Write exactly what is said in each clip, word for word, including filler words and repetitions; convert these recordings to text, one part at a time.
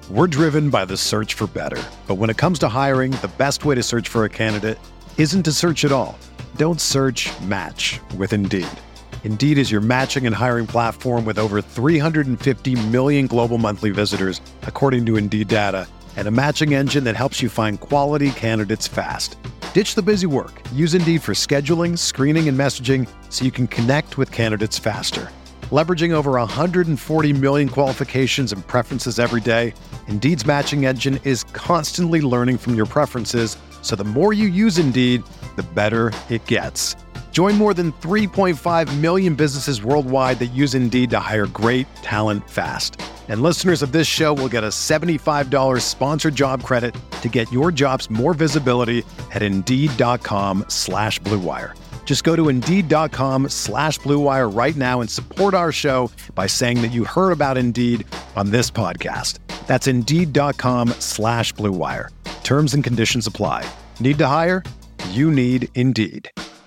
We're driven by the search for better. But when it comes to hiring, the best way to search for a candidate isn't to search at all. Don't search, match with Indeed. Indeed is your matching and hiring platform with over three hundred fifty million global monthly visitors, according to Indeed data, and a matching engine that helps you find quality candidates fast. Ditch the busy work. Use Indeed for scheduling, screening, and messaging so you can connect with candidates faster. Leveraging over one hundred forty million qualifications and preferences every day, Indeed's matching engine is constantly learning from your preferences, so the more you use Indeed, the better it gets. Join more than three point five million businesses worldwide that use Indeed to hire great talent fast. And listeners of this show will get a seventy-five dollars sponsored job credit to get your jobs more visibility at Indeed.com slash Blue Wire. Just go to Indeed.com slash Blue Wire right now and support our show by saying that you heard about Indeed on this podcast. That's Indeed.com slash Blue Wire. Terms and conditions apply. Need to hire? You need Indeed.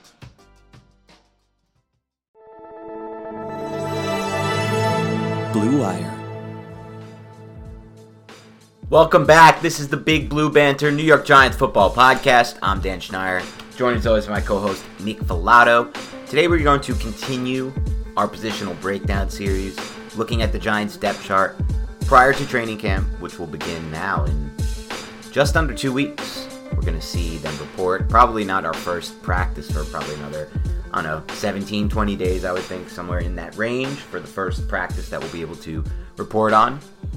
Blue Wire. Welcome back. This is the Big Blue Banter New York Giants football podcast. I'm Dan Schneier. Joined as always by my co-host Nick Filato. Today we're going to continue our positional breakdown series, looking at the Giants depth chart prior to training camp, which will begin now in just under two weeks. We're going to see them report. Probably not our first practice for probably another, I don't know, seventeen, twenty days, I would think, somewhere in that range for the first practice that we'll be able to report on,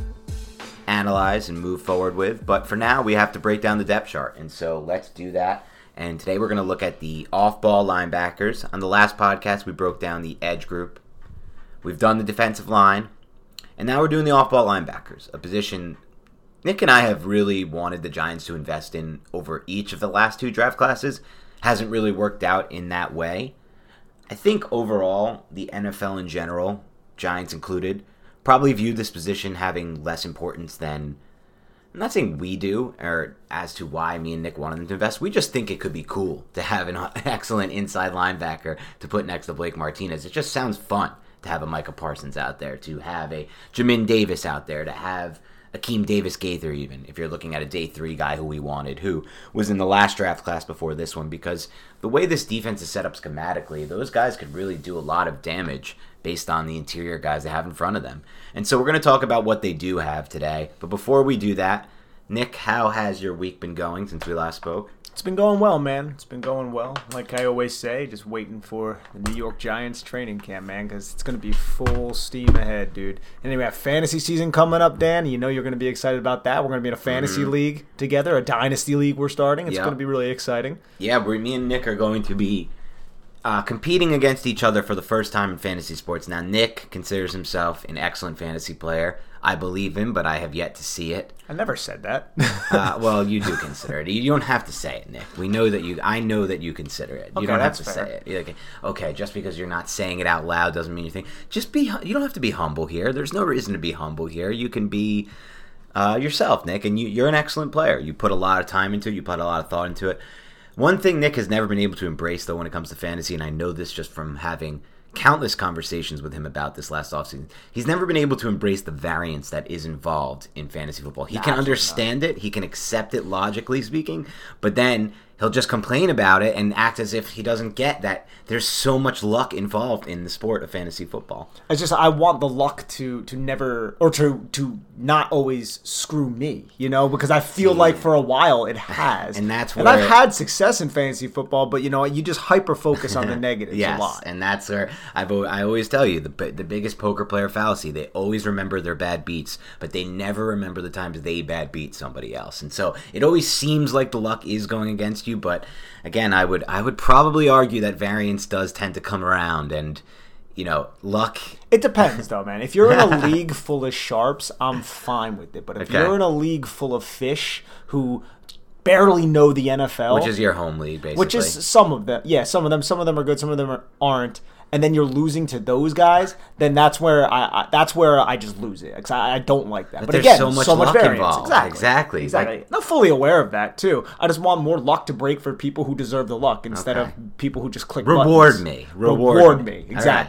analyze, and move forward with. But for now, we have to break down the depth chart, and so let's do that. And today we're going to look at the off-ball linebackers. On the last podcast, we broke down the edge group. We've done the defensive line, and now we're doing the off-ball linebackers, a position Nick and I have really wanted the Giants to invest in over each of the last two draft classes. Hasn't really worked out in that way. I think overall, the N F L in general, Giants included, probably view this position having less importance than, I'm not saying we do, or as to why me and Nick wanted them to invest. We just think it could be cool to have an excellent inside linebacker to put next to Blake Martinez. It just sounds fun to have a Micah Parsons out there, to have a Jamin Davis out there, to have Akeem Davis-Gaither even, if you're looking at a day three guy who we wanted, who was in the last draft class before this one, because the way this defense is set up schematically, those guys could really do a lot of damage based on the interior guys they have in front of them. And so we're going to talk about what they do have today. But before we do that, Nick, how has your week been going since we last spoke? It's been going well, man. It's been going well. Like I always say, just waiting for the New York Giants training camp, man, because it's going to be full steam ahead, dude. And then we have fantasy season coming up, Dan. You know you're going to be excited about that. We're going to be in a fantasy mm-hmm. league together, a dynasty league we're starting. It's yep. going to be really exciting. Yeah, we, me and Nick are going to be uh, competing against each other for the first time in fantasy sports. Now, Nick considers himself an excellent fantasy player. I believe him, but I have yet to see it. I never said that. uh, well, you do consider it. You don't have to say it, Nick. We know that you. I know that you consider it. You okay, don't have to fair. say it. You're like, okay, just because you're not saying it out loud doesn't mean anything. Just be. You don't have to be humble here. There's no reason to be humble here. You can be uh, yourself, Nick, and you, you're an excellent player. You put a lot of time into it. You put a lot of thought into it. One thing Nick has never been able to embrace, though, when it comes to fantasy, and I know this just from having countless conversations with him about this last offseason. He's never been able to embrace the variance that is involved in fantasy football. He can understand it. He can accept it logically speaking, but then he'll just complain about it and act as if he doesn't get that there's so much luck involved in the sport of fantasy football. It's just I want the luck to to never or to to not always screw me, you know, because I feel yeah. like for a while it has. And that's where And I've had success in fantasy football, but you know, you just hyper focus on the negatives yes, a lot. And that's where I've I always tell you the the biggest poker player fallacy. They always remember their bad beats, but they never remember the times they bad beat somebody else. And so it always seems like the luck is going against you, but again, I would I would probably argue that variance does tend to come around, and you know, luck. It depends, though, man. If you're in a league full of sharps, I'm fine with it. But if okay. you're in a league full of fish who barely know the N F L, which is your home league, basically, which is some of them, yeah, some of them, some of them are good, some of them are, aren't. And then you're losing to those guys, then that's where I, I that's where I just lose it. Because I, I don't like that. But, but there's again, so much, so much luck variance. involved. Exactly. Exactly. Exactly. Like, I'm fully aware of that too. I just want more luck to break for people who deserve the luck instead okay. of people who just click Reward buttons. me. Reward, Reward me. me. Exactly. Right.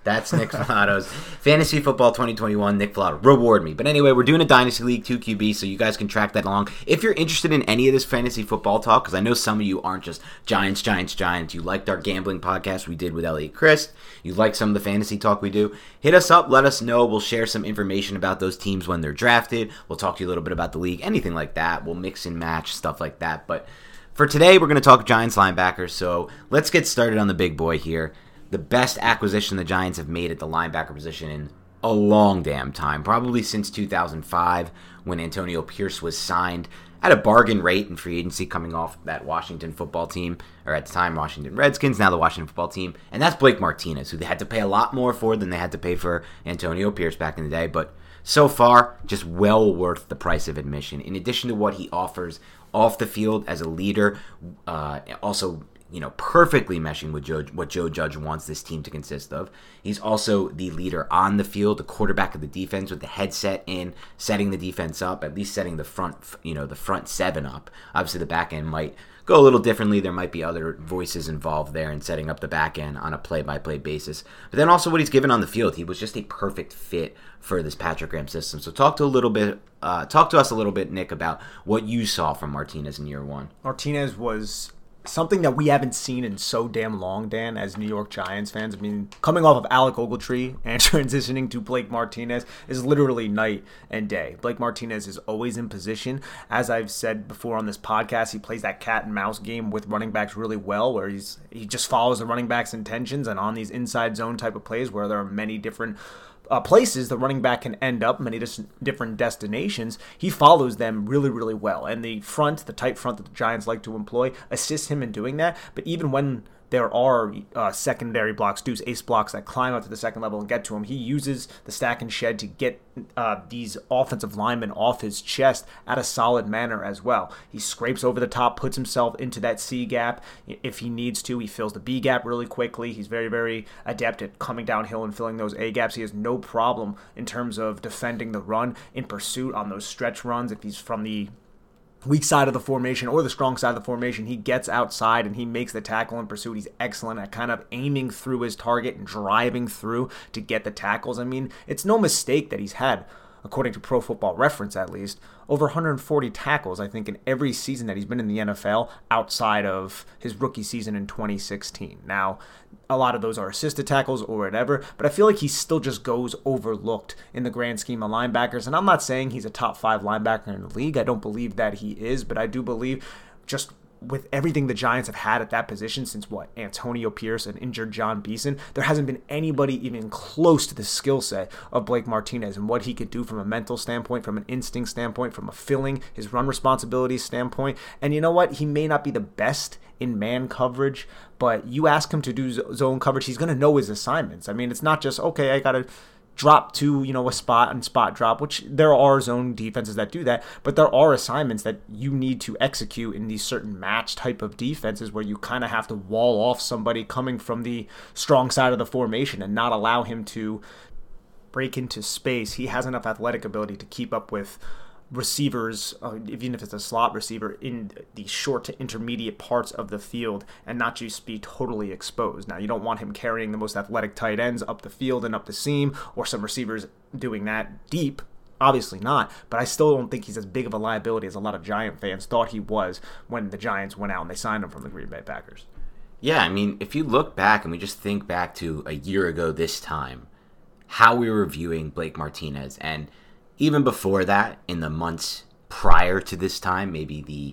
That's Nick Filato's Fantasy Football twenty twenty-one. Nick Filato, reward me. But anyway, we're doing a Dynasty League two Q B, so you guys can track that along. If you're interested in any of this fantasy football talk, because I know some of you aren't just Giants, Giants, Giants. You liked our gambling podcast we did with Elliot Christ. You like some of the fantasy talk we do. Hit us up. Let us know. We'll share some information about those teams when they're drafted. We'll talk to you a little bit about the league, anything like that. We'll mix and match, stuff like that. But for today, we're going to talk Giants linebackers, so let's get started on the big boy here. The best acquisition the Giants have made at the linebacker position in a long damn time, probably since two thousand five when Antonio Pierce was signed at a bargain rate in free agency coming off that Washington football team, or at the time Washington Redskins, now the Washington football team, and that's Blake Martinez, who they had to pay a lot more for than they had to pay for Antonio Pierce back in the day, but so far, just well worth the price of admission. In addition to what he offers off the field as a leader, uh, also you know, perfectly meshing with Joe, what Joe Judge wants this team to consist of. He's also the leader on the field, the quarterback of the defense with the headset in, setting the defense up, at least setting the front, you know, the front seven up. Obviously, the back end might go a little differently. There might be other voices involved there in setting up the back end on a play-by-play basis. But then also what he's given on the field, he was just a perfect fit for this Patrick Graham system. So talk to a little bit, uh, talk to us a little bit, Nick, about what you saw from Martinez in year one. Martinez was something that we haven't seen in so damn long, Dan, as New York Giants fans. I mean, coming off of Alec Ogletree and transitioning to Blake Martinez is literally night and day. Blake Martinez is always in position. As I've said before on this podcast, he plays that cat and mouse game with running backs really well, where he's he just follows the running back's intentions, and on these inside zone type of plays where there are many different Uh, places the running back can end up, many dis- different destinations, he follows them really, really well. And the front, the tight front that the Giants like to employ, assists him in doing that. But even when there are uh, secondary blocks, deuce ace blocks that climb up to the second level and get to him, he uses the stack and shed to get uh, these offensive linemen off his chest at a solid manner as well. He scrapes over the top, puts himself into that C gap if he needs to. He fills the B gap really quickly. He's very, very adept at coming downhill and filling those A gaps. He has no problem in terms of defending the run in pursuit on those stretch runs. If he's from the weak side of the formation or the strong side of the formation, he gets outside and he makes the tackle in pursuit. He's excellent at kind of aiming through his target and driving through to get the tackles. I mean, it's no mistake that he's had, according to Pro Football Reference at least, over one hundred forty tackles, I think, in every season that he's been in the N F L outside of his rookie season in twenty sixteen. Now, a lot of those are assisted tackles or whatever, but I feel like he still just goes overlooked in the grand scheme of linebackers. And I'm not saying he's a top five linebacker in the league. I don't believe that he is, but I do believe just with everything the Giants have had at that position since, what, Antonio Pierce and injured John Beeson, there hasn't been anybody even close to the skill set of Blake Martinez and what he could do from a mental standpoint, from an instinct standpoint, from a filling, his run responsibilities standpoint. And you know what? He may not be the best in man coverage, but you ask him to do zone coverage, he's going to know his assignments. I mean, it's not just, okay, I got to drop to, you know, a spot and spot drop, which there are zone defenses that do that, but there are assignments that you need to execute in these certain match type of defenses where you kind of have to wall off somebody coming from the strong side of the formation and not allow him to break into space. He has enough athletic ability to keep up with receivers, uh, even if it's a slot receiver, in the short to intermediate parts of the field and not just be totally exposed. Now, you don't want him carrying the most athletic tight ends up the field and up the seam, or some receivers doing that deep. Obviously not, but I still don't think he's as big of a liability as a lot of Giant fans thought he was when the Giants went out and they signed him from the Green Bay Packers. Yeah, I mean, if you look back and we just think back to a year ago this time, how we were viewing Blake Martinez, and even before that, in the months prior to this time, maybe the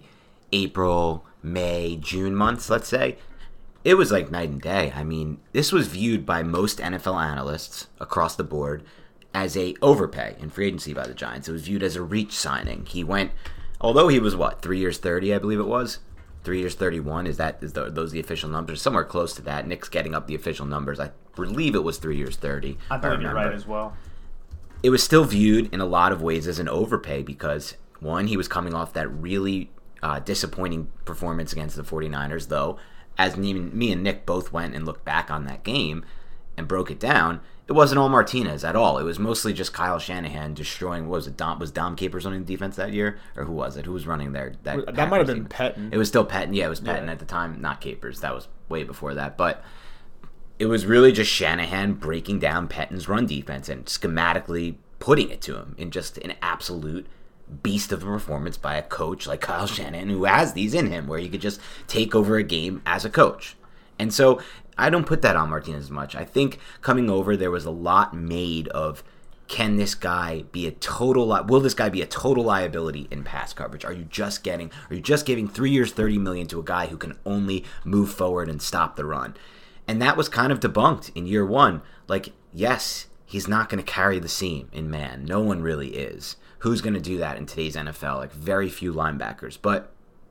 April, May, June months, let's say, it was like night and day. I mean, this was viewed by most N F L analysts across the board as a overpay in free agency by the Giants. It was viewed as a reach signing. He went, although he was, what, three years thirty, I believe it was? Three years thirty-one, is that is the, those the official numbers? Somewhere close to that. Nick's getting up the official numbers. I believe it was three years thirty. I believe you're right as well. It was still viewed in a lot of ways as an overpay because, one, he was coming off that really uh, disappointing performance against the 49ers, though, as me, me and Nick both went and looked back on that game and broke it down, it wasn't all Martinez at all. It was mostly just Kyle Shanahan destroying, what was it, Dom, was Dom Capers running the defense that year? Or who was it? Who was running there? That, that might have been Pettin. It was still Pettin. Yeah, it was Pettin yeah. at the time, not Capers. That was way before that. But it was really just Shanahan breaking down Pettine's run defense and schematically putting it to him in just an absolute beast of a performance by a coach like Kyle Shanahan, who has these in him where he could just take over a game as a coach. And so I don't put that on Martinez as much. I think coming over, there was a lot made of, can this guy be a total li- will this guy be a total liability in pass coverage? Are you just getting are you just giving three years thirty million to a guy who can only move forward and stop the run? And that was kind of debunked in year one. Like, yes, he's not going to carry the seam in man. No one really is. Who's going to do that in today's N F L? Like, very few linebackers. But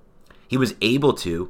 he was able to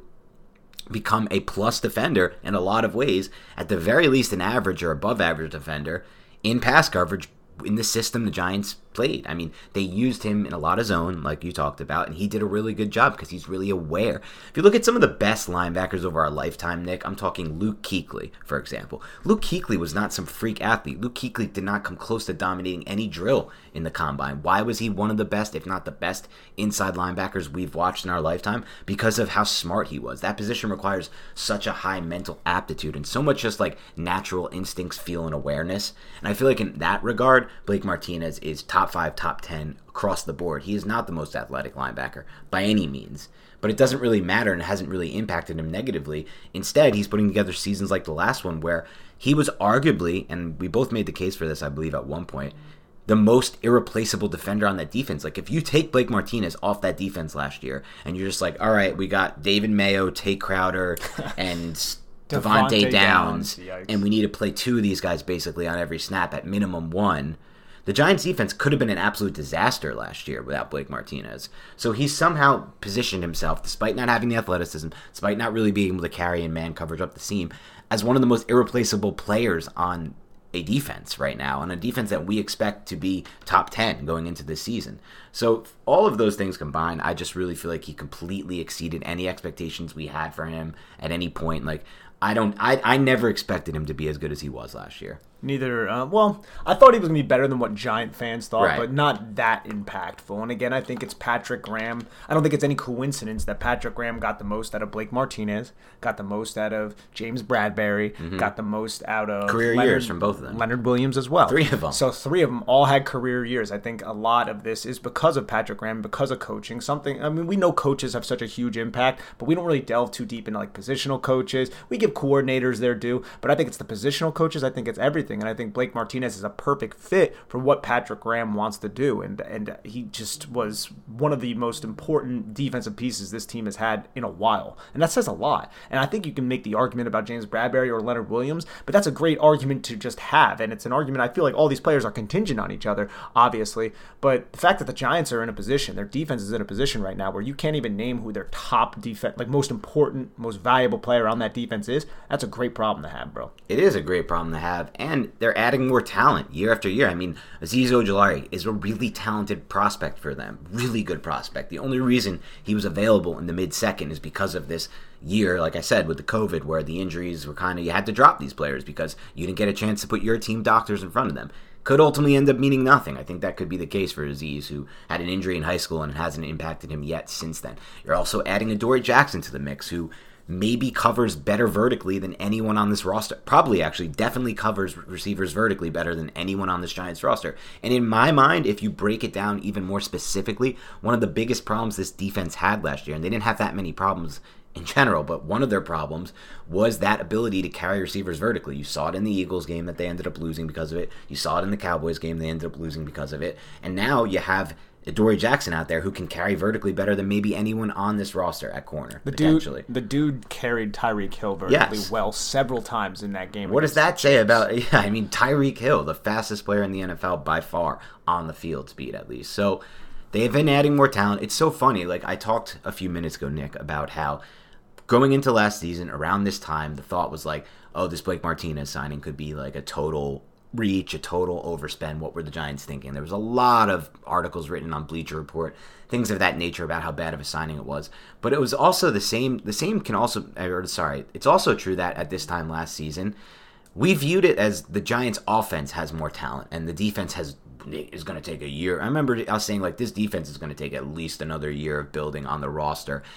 become a plus defender in a lot of ways, at the very least an average or above average defender in pass coverage in the system the Giants played. I mean, they used him in a lot of zone, like you talked about, and he did a really good job because he's really aware. If you look at some of the best linebackers over our lifetime, Nick, I'm talking Luke Kuechly, for example. Luke Kuechly was not some freak athlete. Luke Kuechly did not come close to dominating any drill in the combine. Why was he one of the best, if not the best, inside linebackers we've watched in our lifetime? Because of how smart he was. That position requires such a high mental aptitude and so much just like natural instincts, feel, and awareness. And I feel like in that regard, Blake Martinez is top five, top ten across the board. He is not the most athletic linebacker by any means, but it doesn't really matter and it hasn't really impacted him negatively. Instead, he's putting together seasons like the last one where he was arguably, and we both made the case for this, I believe, at one point, the most irreplaceable defender on that defense. Like, if you take Blake Martinez off that defense last year and you're just like, all right, we got David Mayo, Tate Crowder, and Devontae Downs, Downs and we need to play two of these guys basically on every snap, at minimum one. The Giants' defense could have been an absolute disaster last year without Blake Martinez. So he's somehow positioned himself, despite not having the athleticism, despite not really being able to carry in man coverage up the seam, as one of the most irreplaceable players on a defense right now, on a defense that we expect to be top ten going into this season. So all of those things combined, I just really feel like he completely exceeded any expectations we had for him at any point. Like, I don't, I, I never expected him to be as good as he was last year. Neither, uh, well, I thought he was going to be better than what Giant fans thought, right. but not that impactful. And again, I think it's Patrick Graham. I don't think it's any coincidence that Patrick Graham got the most out of Blake Martinez, got the most out of James Bradberry, mm-hmm. got the most out of career Leonard, years from both of them. Leonard Williams as well. Three of them. So three of them all had career years. I think a lot of this is because of Patrick Graham, because of coaching. Something, I mean, we know coaches have such a huge impact, but we don't really delve too deep into like positional coaches. We give coordinators their due, but I think it's the positional coaches. I think it's everything, and I think Blake Martinez is a perfect fit for what Patrick Graham wants to do, and and he just was one of the most important defensive pieces this team has had in a while, and that says a lot. And I think you can make the argument about James Bradberry or Leonard Williams, but that's a great argument to just have, and it's an argument I feel like all these players are contingent on each other, obviously, but the fact that the Giants are in a position, their defense is in a position right now where you can't even name who their top defense, like most important, most valuable player on that defense is, that's a great problem to have, bro. It is a great problem to have, and they're adding more talent year after year. I mean, Azeez Ojulari is a really talented prospect for them. Really good prospect. The only reason he was available in the mid-second is because of this year, like I said, with the COVID, where the injuries were kind of, you had to drop these players because you didn't get a chance to put your team doctors in front of them. Could ultimately end up meaning nothing. I think that could be the case for Azeez, who had an injury in high school and it hasn't impacted him yet since then. You're also adding Adoree Jackson to the mix, who maybe covers better vertically than anyone on this roster. Probably, actually, definitely covers receivers vertically better than anyone on this Giants roster. And in my mind, if you break it down even more specifically, one of the biggest problems this defense had last year, and they didn't have that many problems in general, but one of their problems was that ability to carry receivers vertically. You saw it in the Eagles game that they ended up losing because of it. You saw it in the Cowboys game they ended up losing because of it. And now you have Adoree Jackson out there who can carry vertically better than maybe anyone on this roster at corner, the potentially. Dude, the dude carried Tyreek Hill vertically yes. well several times in that game. What does that say about, yeah, I mean, Tyreek Hill, the fastest player in the N F L by far, on the field speed at least. So they've been adding more talent. It's so funny. Like, I talked a few minutes ago, Nick, about how going into last season, around this time, the thought was like, oh, this Blake Martinez signing could be like a total reach, a total overspend. What were the Giants thinking? There was a lot of articles written on Bleacher Report, things of that nature about how bad of a signing it was. But it was also the same, the same can also, or sorry, it's also true that at this time last season, we viewed it as the Giants offense has more talent and the defense has is going to take a year. I remember I was saying like this defense is going to take at least another year of building on the roster.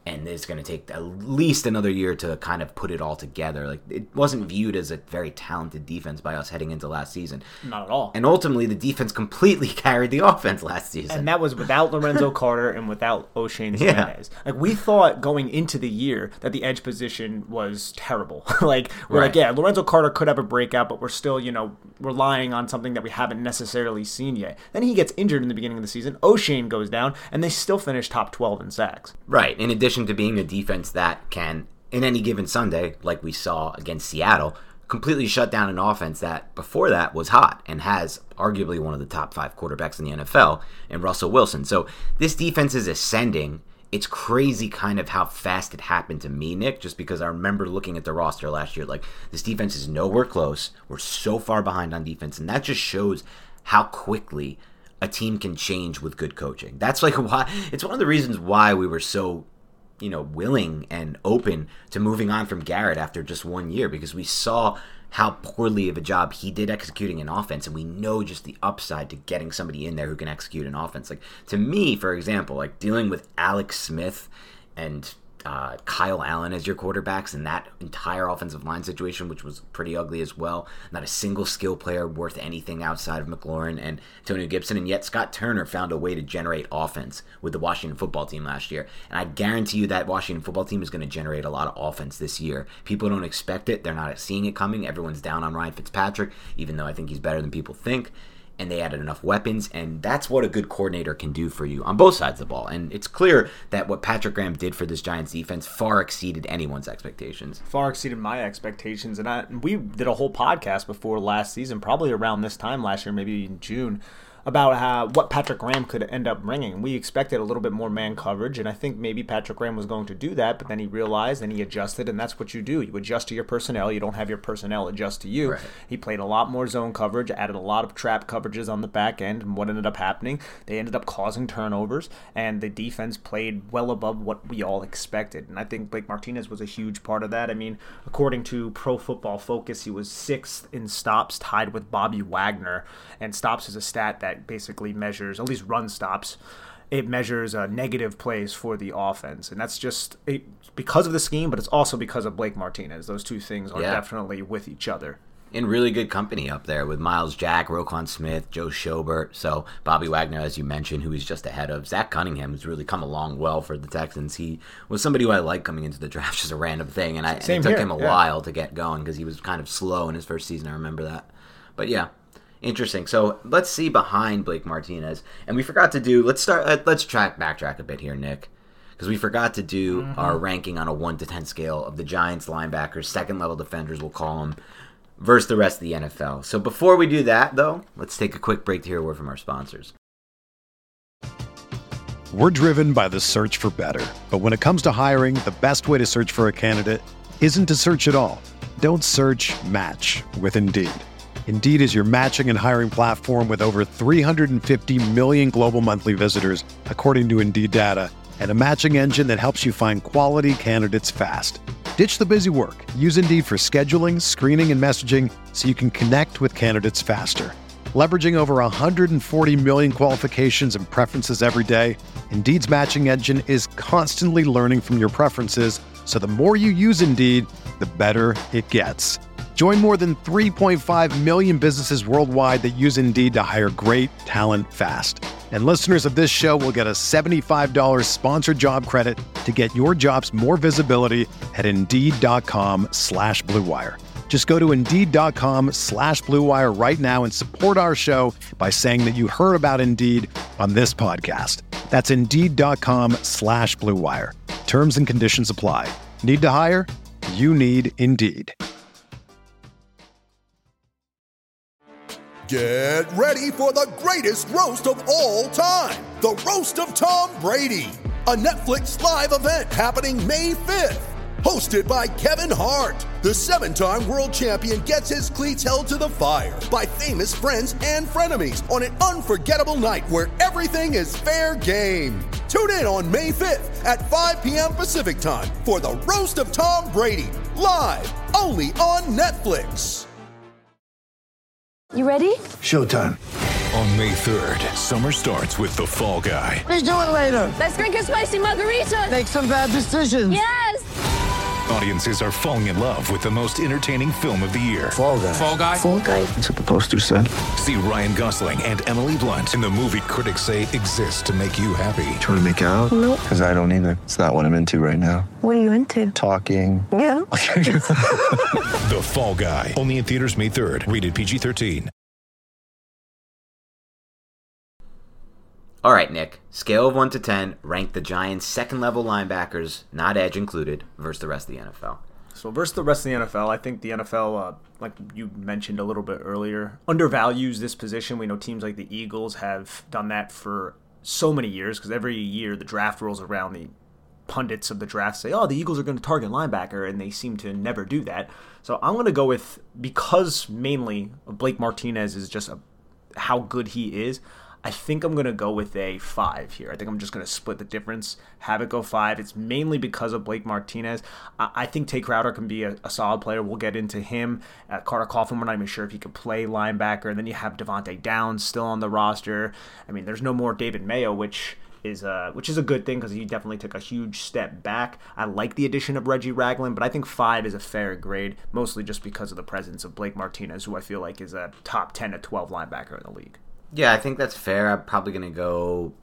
and it's going to take at least another year to kind of put it all together. Like, it wasn't viewed as a very talented defense by us heading into last season. Not at all. And ultimately, the defense completely carried the offense last season. And that was without Lorenzo Carter and without O'Shane Ximines. Yeah. Like, we thought going into the year that the edge position was terrible. like, we're right. like, yeah, Lorenzo Carter could have a breakout, but we're still, you know, relying on something that we haven't necessarily seen yet. Then he gets injured in the beginning of the season. O'Shane goes down, and they still finish top twelve in sacks. Right. In addition to being a defense that can, in any given Sunday, like we saw against Seattle, completely shut down an offense that before that was hot and has arguably one of the top five quarterbacks in the N F L in Russell Wilson. So this defense is ascending. It's crazy kind of how fast it happened to me, Nick, just because I remember looking at the roster last year, like, this defense is nowhere close. We're so far behind on defense, and that just shows how quickly a team can change with good coaching. That's like why it's one of the reasons why we were so, you know, willing and open to moving on from Garrett after just one year, because we saw how poorly of a job he did executing an offense, and we know just the upside to getting somebody in there who can execute an offense. Like, to me, for example, like dealing with Alex Smith and uh, Kyle Allen as your quarterbacks in that entire offensive line situation, which was pretty ugly as well. Not a single skill player worth anything outside of McLaurin and Antonio Gibson, and yet Scott Turner found a way to generate offense with the Washington football team last year. And I guarantee you that Washington football team is going to generate a lot of offense this year. People don't expect it. They're not seeing it coming. Everyone's down on Ryan Fitzpatrick, even though I think he's better than people think. And they added enough weapons, and that's what a good coordinator can do for you on both sides of the ball. And it's clear that what Patrick Graham did for this Giants defense far exceeded anyone's expectations. Far exceeded my expectations, and I, we did a whole podcast before last season, probably around this time last year, maybe in June, about how what Patrick Graham could end up bringing. We expected a little bit more man coverage, and I think maybe Patrick Graham was going to do that, but then he realized and he adjusted, and that's what you do. You adjust to your personnel. You don't have your personnel adjust to you. Right. He played a lot more zone coverage, added a lot of trap coverages on the back end, and what ended up happening, they ended up causing turnovers, and the defense played well above what we all expected. And I think Blake Martinez was a huge part of that. I mean, according to Pro Football Focus, he was sixth in stops, tied with Bobby Wagner, and stops is a stat that basically measures, at least run stops, it measures uh, negative plays for the offense. And that's just it, because of the scheme, but it's also because of Blake Martinez. Those two things are yeah. definitely with each other. In really good company up there with Myles Jack, Roquan Smith, Joe Schobert. So Bobby Wagner, as you mentioned, who he's just ahead of. Zach Cunningham has really come along well for the Texans. He was somebody who I liked coming into the draft, just a random thing. And, I, and it took here. him a yeah. while to get going because he was kind of slow in his first season. I remember that. But yeah. Interesting. So let's see behind Blake Martinez, and we forgot to do. Let's start. Uh, let's track backtrack a bit here, Nick, because we forgot to do mm-hmm. our ranking on a one to ten scale of the Giants linebackers, second level defenders, we'll call them, versus the rest of the N F L. So before we do that, though, let's take a quick break to hear a word from our sponsors. We're driven by the search for better, but when it comes to hiring, the best way to search for a candidate isn't to search at all. Don't search. Match with Indeed. Indeed is your matching and hiring platform with over three hundred fifty million global monthly visitors, according to Indeed data, and a matching engine that helps you find quality candidates fast. Ditch the busy work. Use Indeed for scheduling, screening, and messaging so you can connect with candidates faster. Leveraging over one hundred forty million qualifications and preferences every day, Indeed's matching engine is constantly learning from your preferences, so the more you use Indeed, the better it gets. Join more than three point five million businesses worldwide that use Indeed to hire great talent fast. And listeners of this show will get a seventy-five dollars sponsored job credit to get your jobs more visibility at Indeed.com slash Blue Wire. Just go to Indeed.com slash Blue Wire right now and support our show by saying that you heard about Indeed on this podcast. That's Indeed.com slash Blue Wire. Terms and conditions apply. Need to hire? You need Indeed. Get ready for the greatest roast of all time, the Roast of Tom Brady, a Netflix live event happening May fifth. Hosted by Kevin Hart, the seven-time world champion gets his cleats held to the fire by famous friends and frenemies on an unforgettable night where everything is fair game. Tune in on May fifth at five p.m. Pacific time for the Roast of Tom Brady, live only on Netflix. You ready? Showtime. On May third, summer starts with The Fall Guy. What are you doing later? Let's drink a spicy margarita. Make some bad decisions. Yes. Audiences are falling in love with the most entertaining film of the year. Fall Guy. Fall Guy? Fall Guy. That's what the poster said. See Ryan Gosling and Emily Blunt in the movie critics say exists to make you happy. Trying to make it out? Nope. Because I don't either. It's not what I'm into right now. What are you into? Talking. Yeah. The Fall Guy. Only in theaters May third. Rated P G thirteen. All right, Nick. Scale of one to ten. Rank the Giants' second-level linebackers, not edge included, versus the rest of the N F L. So versus the rest of the N F L, I think the N F L, uh, like you mentioned a little bit earlier, undervalues this position. We know teams like the Eagles have done that for so many years because every year the draft rolls around, the pundits of the draft say, oh, the Eagles are going to target linebacker, and they seem to never do that. So I'm going to go with, because mainly Blake Martinez is just a, how good he is, I think I'm going to go with a five here. I think I'm just going to split the difference, have it go five. It's mainly because of Blake Martinez. I, I think Tay Crowder can be a, a solid player. We'll get into him. Uh, Carter Coughlin, we're not even sure if he could play linebacker. And then you have Devontae Downs still on the roster. I mean, there's no more David Mayo, which is uh, which is a good thing because he definitely took a huge step back. I like the addition of Reggie Ragland, but I think five is a fair grade, mostly just because of the presence of Blake Martinez, who I feel like is a top ten to twelve linebacker in the league. Yeah, I think that's fair. I'm probably going to go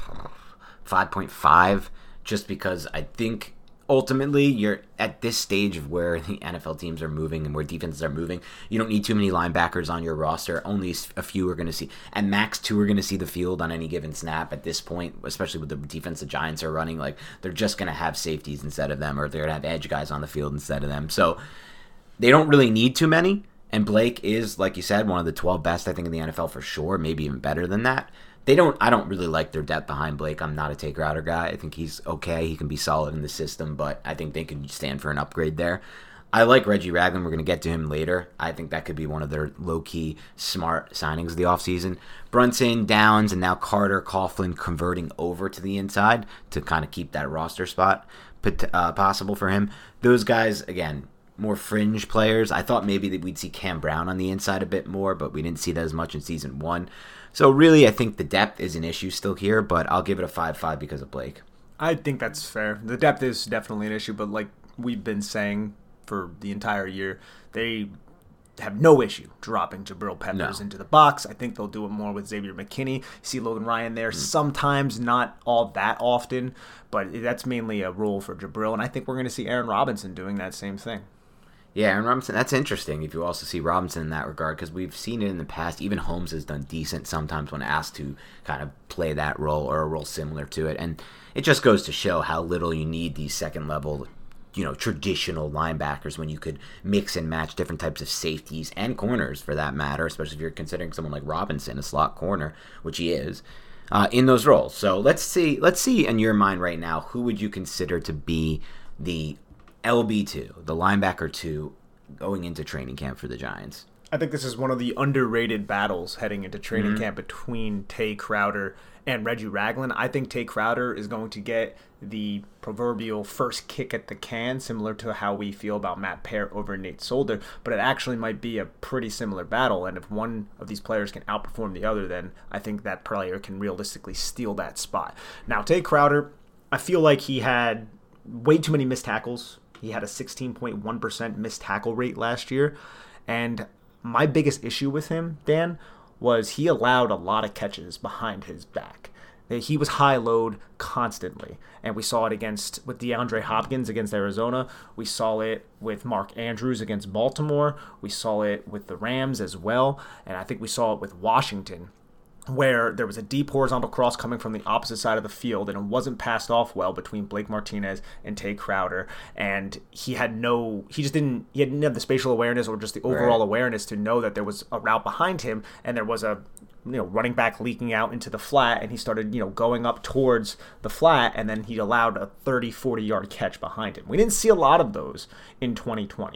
five point five just because I think ultimately you're at this stage of where the N F L teams are moving and where defenses are moving. You don't need too many linebackers on your roster. Only a few are going to see, and max two are going to see the field on any given snap at this point, especially with the defense the Giants are running. Like, they're just going to have safeties instead of them, or they're going to have edge guys on the field instead of them. So they don't really need too many. And Blake is, like you said, one of the twelve best, I think, in the N F L for sure, maybe even better than that. They don't. I don't really like their depth behind Blake. I'm not a Tay Crowder guy. I think he's okay. He can be solid in the system, but I think they can stand for an upgrade there. I like Reggie Ragland. We're going to get to him later. I think that could be one of their low-key smart signings of the offseason. Brunson, Downs, and now Carter Coughlin converting over to the inside to kind of keep that roster spot uh, possible for him. Those guys, again, more fringe players. I thought maybe that we'd see Cam Brown on the inside a bit more, but we didn't see that as much in season one. So really, I think the depth is an issue still here, but I'll give it a five five because of Blake. I think that's fair. The depth is definitely an issue, but like we've been saying for the entire year, they have no issue dropping Jabril Peppers No. into the box. I think they'll do it more with Xavier McKinney. You see Logan Ryan there sometimes, not all that often, but that's mainly a role for Jabril, and I think we're going to see Aaron Robinson doing that same thing. Yeah, Aaron Robinson, that's interesting if you also see Robinson in that regard, because we've seen it in the past. Even Holmes has done decent sometimes when asked to kind of play that role or a role similar to it. And it just goes to show how little you need these second-level, you know, traditional linebackers when you could mix and match different types of safeties and corners, for that matter, especially if you're considering someone like Robinson, a slot corner, which he is, uh, in those roles. So let's see, let's see in your mind right now, who would you consider to be the L B two, the linebacker two, going into training camp for the Giants? I think this is one of the underrated battles heading into training Mm-hmm. camp between Tay Crowder and Reggie Ragland. I think Tay Crowder is going to get the proverbial first kick at the can, similar to how we feel about Matt Peart over Nate Solder, but it actually might be a pretty similar battle, and if one of these players can outperform the other, then I think that player can realistically steal that spot. Now, Tay Crowder, I feel like he had way too many missed tackles. He had a sixteen point one percent missed tackle rate last year. And my biggest issue with him, Dan, was he allowed a lot of catches behind his back. He was high load constantly. And we saw it against with DeAndre Hopkins against Arizona. We saw it with Mark Andrews against Baltimore. We saw it with the Rams as well. And I think we saw it with Washington, where there was a deep horizontal cross coming from the opposite side of the field, and it wasn't passed off well between Blake Martinez and Tay Crowder, and he had no, he just didn't, he didn't have the spatial awareness or just the overall Right. awareness to know that there was a route behind him, and there was a, you know, running back leaking out into the flat, and he started, you know, going up towards the flat, and then he allowed a thirty, forty yard catch behind him. We didn't see a lot of those in twenty twenty.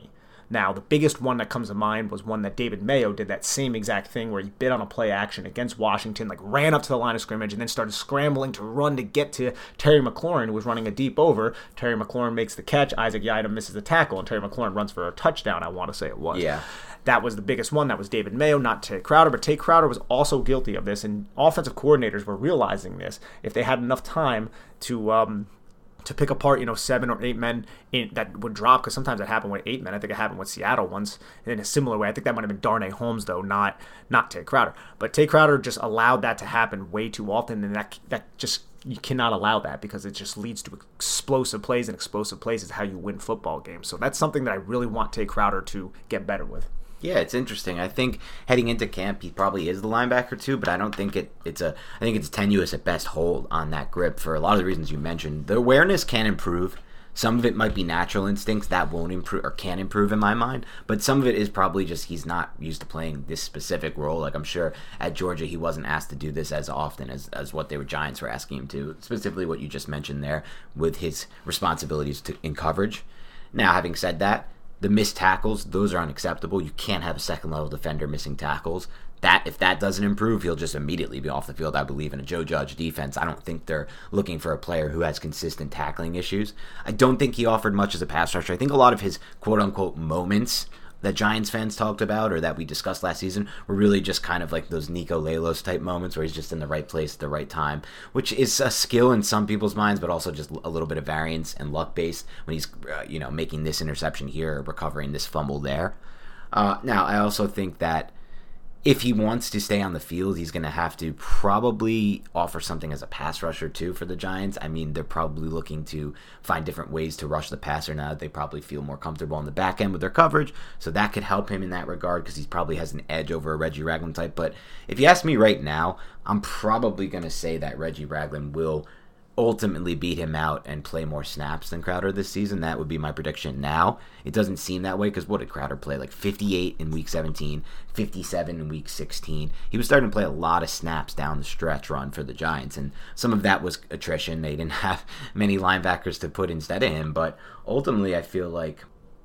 Now, the biggest one that comes to mind was one that David Mayo did that same exact thing where he bid on a play action against Washington, like ran up to the line of scrimmage and then started scrambling to run to get to Terry McLaurin, who was running a deep over. Terry McLaurin makes the catch, Isaac Yiadom misses the tackle, and Terry McLaurin runs for a touchdown, I want to say it was. Yeah. That was the biggest one. That was David Mayo, not Tay Crowder. But Tay Crowder was also guilty of this, and offensive coordinators were realizing this. If they had enough time to um, to pick apart, you know, seven or eight men in, that would drop, because sometimes it happened with eight men. I think it happened with Seattle once in a similar way. I think that might have been Darnay Holmes, though, not not Tay Crowder. But Tay Crowder just allowed that to happen way too often, and that that just you cannot allow that, because it just leads to explosive plays, and explosive plays is how you win football games. So that's something that I really want Tay Crowder to get better with. Yeah, it's interesting. I think heading into camp, he probably is the linebacker too, but I don't think it, it's a. I think it's tenuous at best hold on that grip for a lot of the reasons you mentioned. The awareness can improve. Some of it might be natural instincts that won't improve or can improve in my mind, but some of it is probably just he's not used to playing this specific role. Like I'm sure at Georgia he wasn't asked to do this as often as, as what they were Giants were asking him to. Specifically what you just mentioned there with his responsibilities to, in coverage. Now, having said that, the missed tackles, those are unacceptable. You can't have a second-level defender missing tackles. That if that doesn't improve, he'll just immediately be off the field, I believe, in a Joe Judge defense. I don't think they're looking for a player who has consistent tackling issues. I don't think he offered much as a pass rusher. I think a lot of his quote-unquote moments that Giants fans talked about or that we discussed last season were really just kind of like those Nico Lalos type moments where he's just in the right place at the right time, which is a skill in some people's minds, but also just a little bit of variance and luck based when he's uh, you know making this interception here or recovering this fumble there. Uh, now, I also think that if he wants to stay on the field, he's going to have to probably offer something as a pass rusher too for the Giants. I mean, they're probably looking to find different ways to rush the passer now that they probably feel more comfortable on the back end with their coverage. So that could help him in that regard because he probably has an edge over a Reggie Ragland type. But if you ask me right now, I'm probably going to say that Reggie Ragland will ultimately beat him out and play more snaps than Crowder this season. That would be my prediction now. It doesn't seem that way because what did Crowder play? Like fifty-eight in week seventeen, fifty-seven in week sixteen. He was starting to play a lot of snaps down the stretch run for the Giants, and some of that was attrition. They didn't have many linebackers to put instead of him, but ultimately I feel like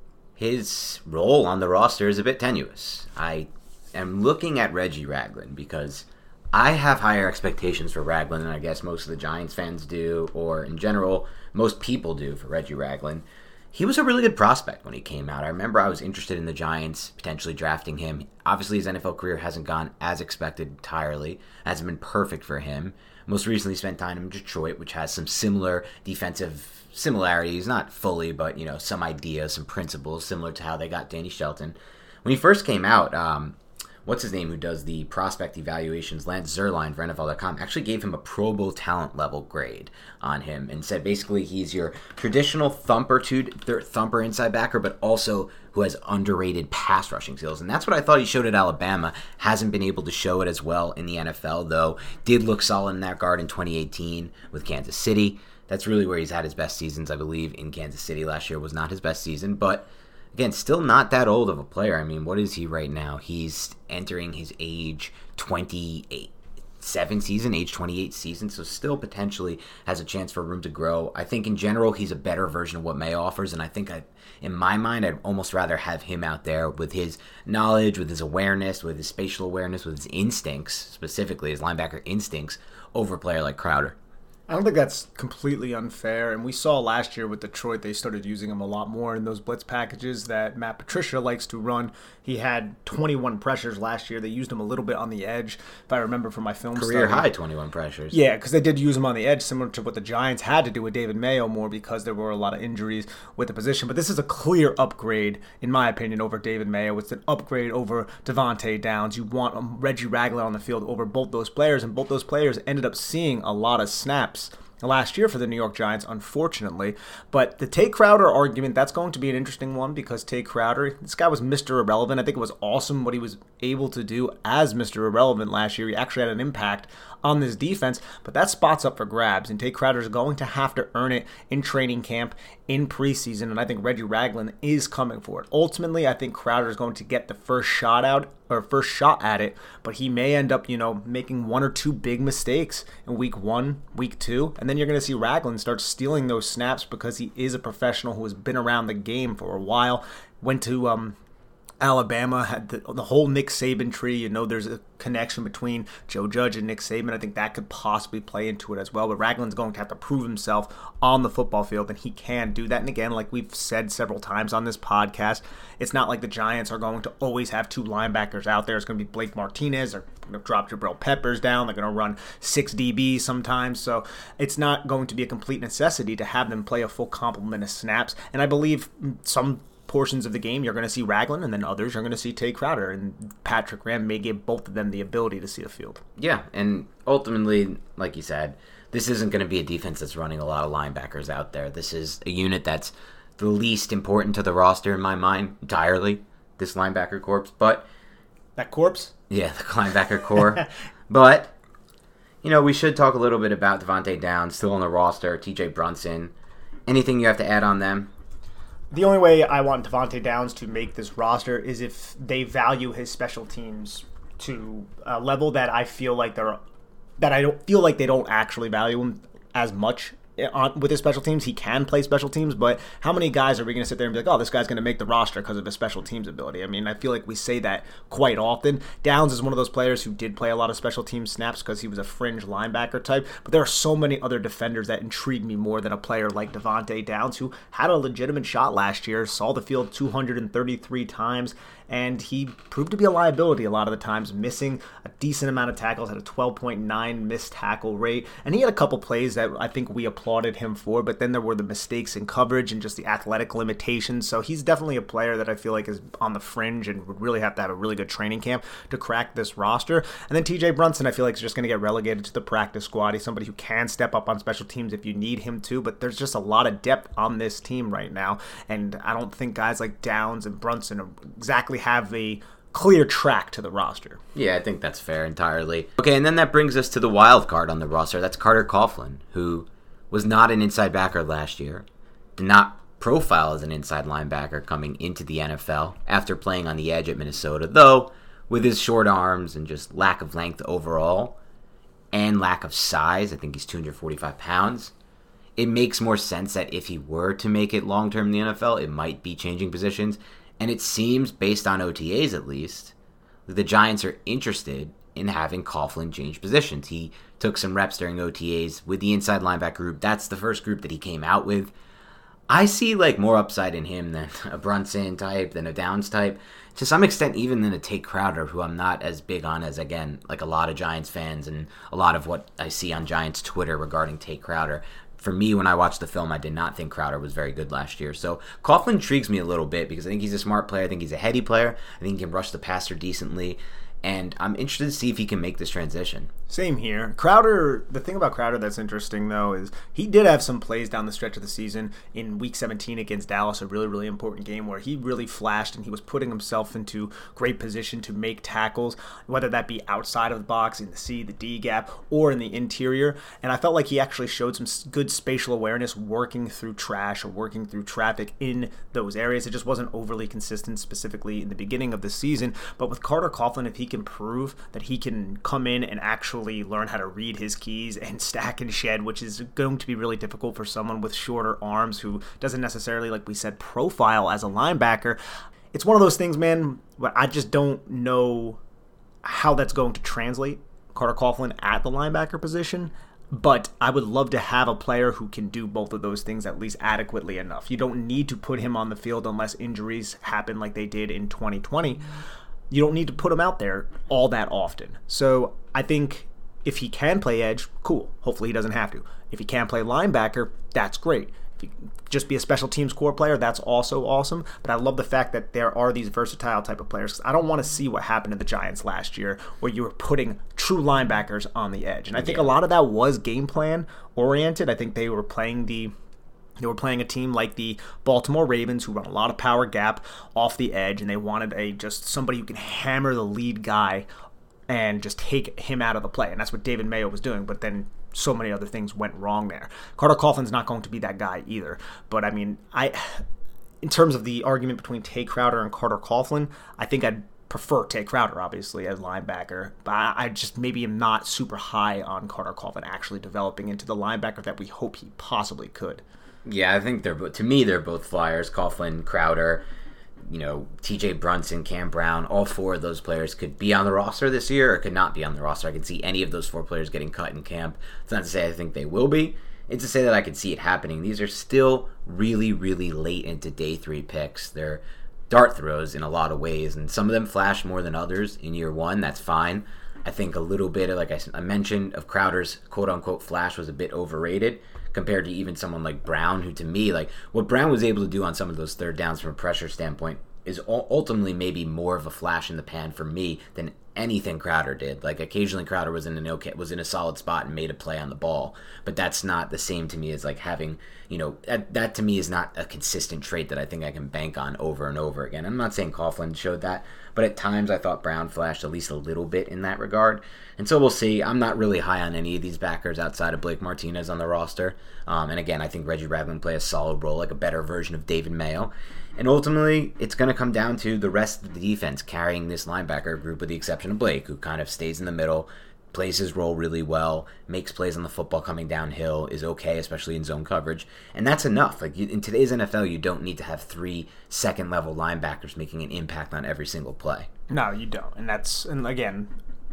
his role on the roster is a bit tenuous. I am looking at Reggie Ragland because I have higher expectations for Ragland than I guess most of the Giants fans do, or in general, most people do for Reggie Ragland. He was a really good prospect when he came out. I remember I was interested in the Giants potentially drafting him. Obviously, his N F L career hasn't gone as expected entirely. It hasn't been perfect for him. Most recently spent time in Detroit, which has some similar defensive similarities, not fully, but you know, some ideas, some principles, similar to how they got Danny Shelton. When he first came out, um, what's his name who does the prospect evaluations, Lance Zierlein for N F L dot com, actually gave him a Pro Bowl talent level grade on him and said basically he's your traditional thumper to thumper inside backer, but also who has underrated pass rushing skills. And that's what I thought he showed at Alabama. Hasn't been able to show it as well in the N F L, though. Did look solid in that guard in twenty eighteen with Kansas City. That's really where he's had his best seasons, I believe. In Kansas City last year was not his best season, but again, still not that old of a player. I mean, what is he right now? He's entering his age twenty-eight, seven season, age twenty-eight season, so still potentially has a chance for room to grow. I think in general he's a better version of what May offers, and I think I, in my mind, I'd almost rather have him out there with his knowledge, with his awareness, with his spatial awareness, with his instincts, specifically his linebacker instincts, over a player like Crowder. I don't think that's completely unfair, and we saw last year with Detroit they started using him a lot more in those blitz packages that Matt Patricia likes to run. He had twenty-one pressures last year. They used him a little bit on the edge, if I remember from my film Career study. high twenty-one pressures. Yeah, because they did use him on the edge, similar to what the Giants had to do with David Mayo more because there were a lot of injuries with the position. But this is a clear upgrade, in my opinion, over David Mayo. It's an upgrade over Devontae Downs. You want um, Reggie Ragland on the field over both those players, and both those players ended up seeing a lot of snaps last year for the New York Giants, unfortunately. But the Tay Crowder argument, that's going to be an interesting one because Tay Crowder, this guy was Mister Irrelevant. I think it was awesome what he was able to do as Mister Irrelevant last year. He actually had an impact on this defense, but that spot's up for grabs, and Tate Crowder is going to have to earn it in training camp, in preseason, and I think Reggie Ragland is coming for it. Ultimately, I think Crowder is going to get the first shot out, or first shot at it, but he may end up, you know, making one or two big mistakes in week one, week two, and then you're going to see Ragland start stealing those snaps because he is a professional who has been around the game for a while, went to um, Alabama, had the, the whole Nick Saban tree. You know, there's a connection between Joe Judge and Nick Saban. I think that could possibly play into it as well. But Ragland's going to have to prove himself on the football field, and he can do that. And again, like we've said several times on this podcast, it's not like the Giants are going to always have two linebackers out there. It's going to be Blake Martinez. They're going to drop Jabril Peppers down. They're going to run six D Bs sometimes. So it's not going to be a complete necessity to have them play a full complement of snaps. And I believe some portions of the game you're going to see Ragland, and then others you're going to see Tate Crowder, and Patrick Graham may give both of them the ability to see the field. Yeah, and ultimately, like you said, this isn't going to be a defense that's running a lot of linebackers out there. This is a unit that's the least important to the roster in my mind entirely, this linebacker corps. But that corpse? Yeah, the linebacker core. But, you know, we should talk a little bit about Devontae Downs, still on the roster, T J Brunson. Anything you have to add on them? The only way I want Devontae Downs to make this roster is if they value his special teams to a level that I feel like they're that I don't feel like they don't actually value him as much on, with his special teams. He can play special teams, but how many guys are we going to sit there and be like, oh, this guy's going to make the roster because of his special teams ability? I mean, I feel like we say that quite often. Downs is one of those players who did play a lot of special team snaps because he was a fringe linebacker type, but there are so many other defenders that intrigue me more than a player like Devontae Downs, who had a legitimate shot last year, saw the field two hundred thirty-three times, and he proved to be a liability a lot of the times, missing a decent amount of tackles, had a twelve point nine missed tackle rate, and he had a couple plays that I think we applauded him for, but then there were the mistakes in coverage and just the athletic limitations, so he's definitely a player that I feel like is on the fringe and would really have to have a really good training camp to crack this roster. And then T J Brunson, I feel like is just going to get relegated to the practice squad. He's somebody who can step up on special teams if you need him to, but there's just a lot of depth on this team right now, and I don't think guys like Downs and Brunson are exactly have a clear track to the roster. Yeah, I think that's fair entirely. Okay, and then that brings us to the wild card on the roster. That's Carter Coughlin, who was not an inside backer last year, did not profile as an inside linebacker coming into the N F L after playing on the edge at Minnesota, though with his short arms and just lack of length overall and lack of size, I think he's two hundred forty-five pounds, it makes more sense that if he were to make it long-term in the N F L, it might be changing positions. And it seems, based on O T As at least, that the Giants are interested in having Coughlin change positions. He took some reps during O T As with the inside linebacker group. That's the first group that he came out with. I see like more upside in him than a Brunson type, than a Downs type. To some extent, even than a Tate Crowder, who I'm not as big on as, again, like a lot of Giants fans and a lot of what I see on Giants Twitter regarding Tate Crowder. For me, when I watched the film, I did not think Crowder was very good last year. So Coughlin intrigues me a little bit because I think he's a smart player. I think he's a heady player. I think he can rush the passer decently. And I'm interested to see if he can make this transition. Same here. Crowder, the thing about Crowder that's interesting, though, is he did have some plays down the stretch of the season in Week seventeen against Dallas, a really, really important game where he really flashed and he was putting himself into great position to make tackles, whether that be outside of the box, in the C, the D gap, or in the interior. And I felt like he actually showed some good spatial awareness working through trash or working through traffic in those areas. It just wasn't overly consistent, specifically in the beginning of the season. But with Carter Coughlin, if he can prove that he can come in and actually learn how to read his keys and stack and shed, which is going to be really difficult for someone with shorter arms who doesn't necessarily, like we said, profile as a linebacker. It's one of those things, man, where I just don't know how that's going to translate, Carter Coughlin at the linebacker position. But I would love to have a player who can do both of those things at least adequately enough. You don't need to put him on the field unless injuries happen like they did in twenty twenty. You don't need to put him out there all that often. So I think if he can play edge, cool. Hopefully he doesn't have to. If he can play linebacker, that's great. If he just be a special teams core player, that's also awesome. But I love the fact that there are these versatile type of players. I don't want to see what happened to the Giants last year where you were putting true linebackers on the edge. And I think a lot of that was game plan oriented. I think they were playing the They were playing a team like the Baltimore Ravens who run a lot of power gap off the edge, and they wanted a just somebody who can hammer the lead guy and just take him out of the play. And that's what David Mayo was doing. But then so many other things went wrong there. Carter Coughlin's not going to be that guy either. But I mean, I, in terms of the argument between Tay Crowder and Carter Coughlin, I think I'd prefer Tay Crowder, obviously, as linebacker. But I, I just maybe am not super high on Carter Coughlin actually developing into the linebacker that we hope he possibly could. Yeah, I think they're both, to me, they're both flyers. Coughlin, Crowder, you know, T J Brunson, Cam Brown, all four of those players could be on the roster this year or could not be on the roster. I can see any of those four players getting cut in camp. It's not to say I think they will be. It's to say that I could see it happening. These are still really, really late into day three picks. They're dart throws in a lot of ways, and some of them flash more than others in year one. That's fine. I think a little bit of, like I mentioned, of Crowder's quote-unquote flash was a bit overrated compared to even someone like Brown, who to me, like what Brown was able to do on some of those third downs from a pressure standpoint is ultimately maybe more of a flash in the pan for me than anything Crowder did. Like occasionally Crowder was in an okay, was in a solid spot and made a play on the ball, but that's not the same to me as like having, you know, that, that to me is not a consistent trait that I think I can bank on over and over again. I'm not saying Coughlin showed that, but at times I thought Brown flashed at least a little bit in that regard. And so we'll see. I'm not really high on any of these backers outside of Blake Martinez on the roster. Um, and again, I think Reggie Ragland play a solid role, like a better version of David Mayo. And ultimately, it's going to come down to the rest of the defense carrying this linebacker group with the exception of Blake, who kind of stays in the middle, plays his role really well, makes plays on the football coming downhill, is okay, especially in zone coverage. And that's enough. Like in today's N F L, you don't need to have three second-level linebackers making an impact on every single play. No, you don't. And that's, and again,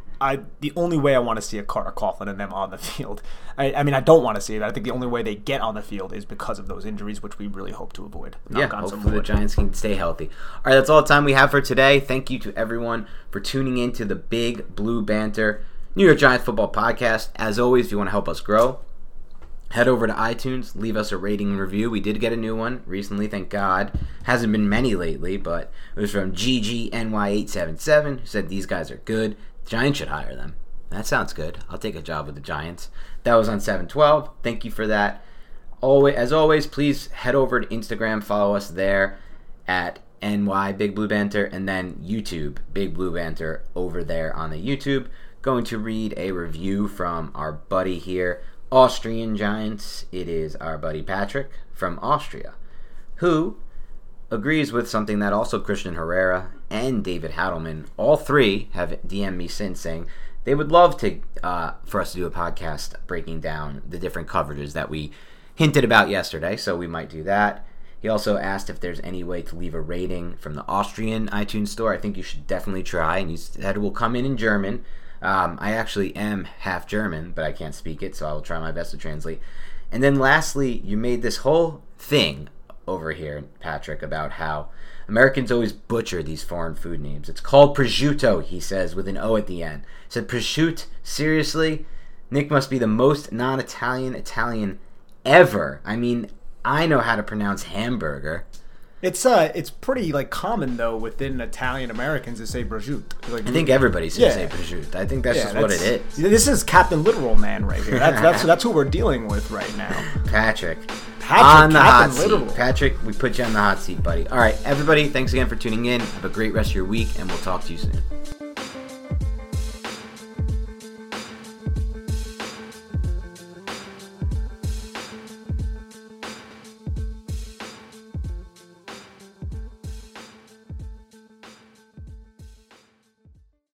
I the only way I want to see a Carter Coughlin and them on the field, I, I mean, I don't want to see it. I think the only way they get on the field is because of those injuries, which we really hope to avoid. Yeah, hopefully the Giants can stay healthy. All right, that's all the time we have for today. Thank you to everyone for tuning in to the Big Blue Banter New York Giants football podcast. As always, if you want to help us grow, head over to iTunes, leave us a rating and review. We did get a new one recently, thank God. Hasn't been many lately, but it was from G G N Y eight seven seven, who said these guys are good. Giants should hire them. That sounds good. I'll take a job with the Giants. That was on seven twelve. Thank you for that. Always, as always, please head over to Instagram, follow us there at N Y Big Blue Banter, and then YouTube Big Blue Banter over there on the YouTube. Going to read a review from our buddy here, Austrian Giants. It is our buddy Patrick from Austria, who agrees with something that also Christian Herrera and David Hadelman, all three, have D M'd me since, saying they would love to uh, for us to do a podcast breaking down the different coverages that we hinted about yesterday, so we might do that. He also asked if there's any way to leave a rating from the Austrian iTunes store. I think you should definitely try, and he said it will come in in German. Um, I actually am half German, but I can't speak it, so I will try my best to translate. And then lastly, you made this whole thing over here, Patrick, about how Americans always butcher these foreign food names. It's called prosciutto, he says, with an O at the end. He said, prosciutto? Seriously? Nick must be the most non-Italian Italian ever. I mean, I know how to pronounce hamburger. It's uh, it's pretty like common though within Italian Americans to say prosciutto. Like, I think everybody should yeah. say prosciutto. I think that's yeah, just that's, what it is. This is Captain Literal Man right here. That's that's that's who we're dealing with right now. Patrick. Patrick, on the Captain hot Literal. seat. Patrick, we put you on the hot seat, buddy. All right, everybody, thanks again for tuning in. Have a great rest of your week, and we'll talk to you soon.